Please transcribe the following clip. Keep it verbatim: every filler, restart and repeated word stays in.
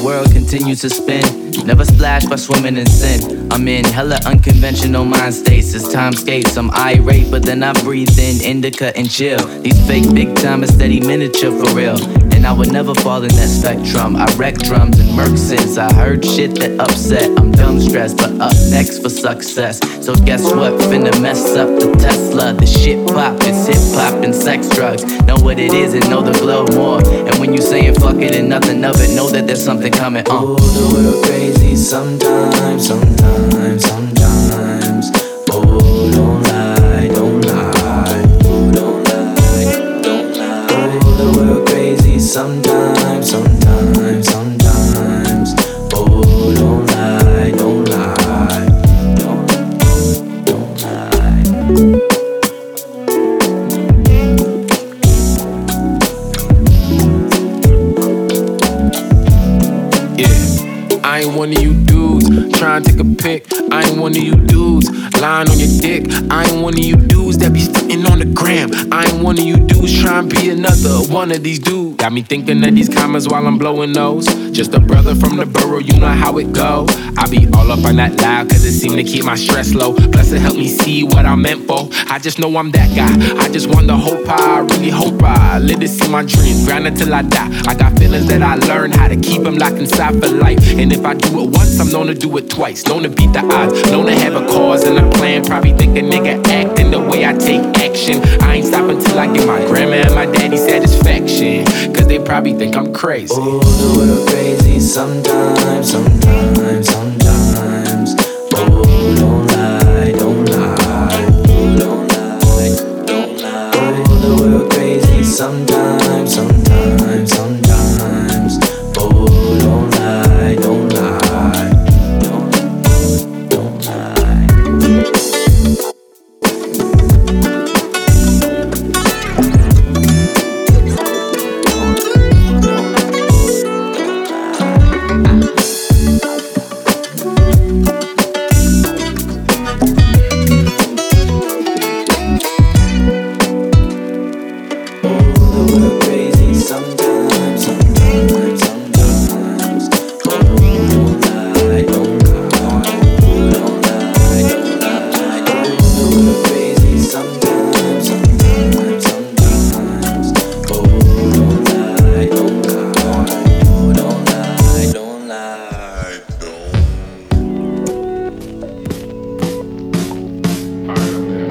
world continues to spin. Never splash by swimming in sin. I'm in hella unconventional mind states. As time skates, I'm irate, but then I breathe in indica and chill. These fake big time is steady miniature for real. And I would never fall in that spectrum. I wreck drums and murk since I heard shit that upset. I'm dumb stressed, but up next for success. So guess what? Finna mess up the Tesla. The shit pop, it's hip hop and sex drugs. Know what it is and know the glow more. And when you saying fuck it and nothing of it, know that there's something coming. Uh. Oh, the world crazy sometimes, sometimes, sometimes. Oh, don't lie, don't lie. Oh, don't lie, don't lie. Oh, the world crazy sometimes, sometimes, sometimes. Oh, don't lie, don't lie. Don't, don't lie. I ain't one of you dudes trying to take a pic. I ain't one of you dudes lying on your dick. I ain't one of you dudes that be stunting on the gram. I ain't one of you dudes trying to be another one of these dudes. Got me thinking of these comments while I'm blowing those. Just a brother from the borough, you know how it goes. I be all up on that loud cause it seem to keep my stress low. Plus it help me see what I'm meant for. I just know I'm that guy. I just want the hope I really hope I live to see my dreams, grind until I die. I got feelings that I learned how to keep them locked inside for life. And if I do it once, I'm known to do it twice. Known to beat the odds, known to have a cause and a plan. Probably think a nigga acting the way I take action. I ain't stopping till I get my grandma and my daddy satisfaction. Cause they probably think I'm crazy. Oh, the world crazy sometimes, sometimes.